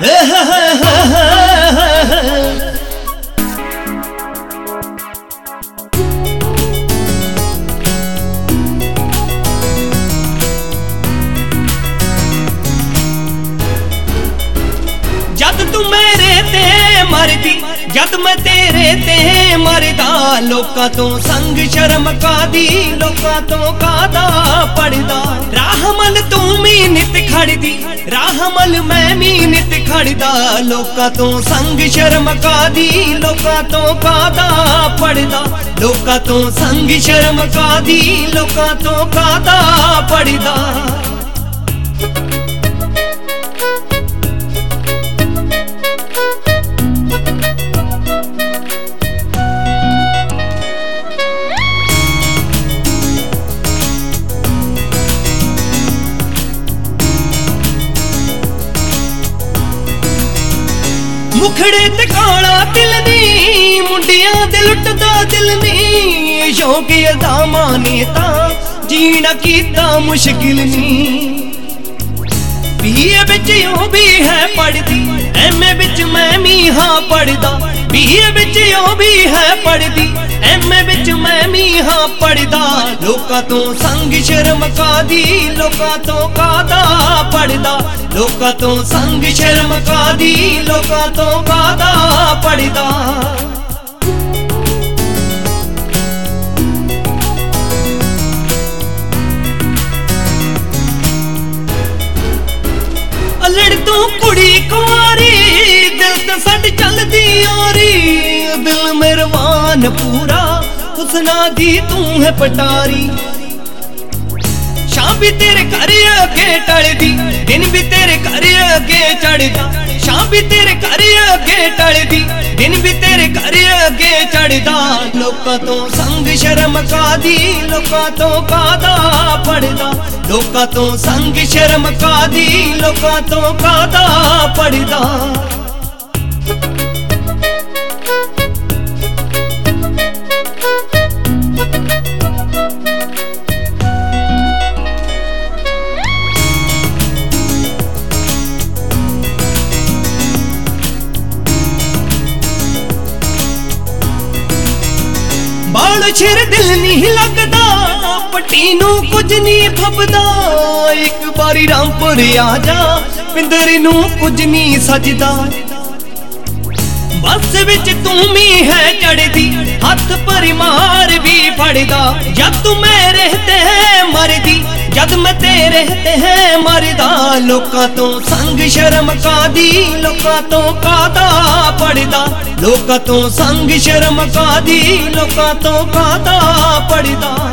जद तू मेरे ते मरदी जद मैं तेरे ते मरदा लोकां तो संग शर्म कादी लोकां तो कादा पड़दा राहमल तू मी नित खड़दी राहमल मैं मी नित खड़दा लोकां तो संग शर्म कादी लोकां तो कादा पड़दा लोकां तो संग शर्म कादी लोकां तो कादा पड़दा मुखड़े ते काला दिल नी मुंडियां दे लुटदा दिल नी शौक अदामा ने तां जीना कीता मुश्किल नी बीए बिच ओ भी है पढ़दी एमए बिच मैं भी हाँ पढ़दा बीए बिच ओ भी है पढ़दी एमए बिच मैं भी हाँ पढ़दा लोकां तो संग शर्म कादी लोकां तो कादा पढ़दा लोकां तो संग शर्म कादी लोकां तो कादा पढ़दा लड़ तू कुड़ी कुआरी दिल ते सट चलदी यारी दिल मेहरबान पूरा हुस्ना दी तू है पटारी शाम भी तेरे घर अगे टलदी दिन भी तेरे घर अगे चढ़दा शाम भी तेरे घर अगे टलदी दिन भी तेरे घर अगे चढ़दा लोकां तो संग शर्म कादी लोकां तो कादा पढ़दा लोकां तो संग शर्म कादी लोकां तो कादा पढ़दा बाल छिर दिल नहीं लगदा पट्टी नू कुछ नहीं फबदा एक बारी रामपुर आ जा पिंदर नू कुछ नहीं सजदा बस विच तू मी है चढ़दी हथ पर मार भी फड़दा जद तू मैं रहते हैं मरदी जद मैं तेरे रहते हैं मरदा लोकां तो संग शर्म कादी लोकां तो कादा पढ़दा लोकां तो संग शर्म कादी लोकां तो कादा पढ़दा।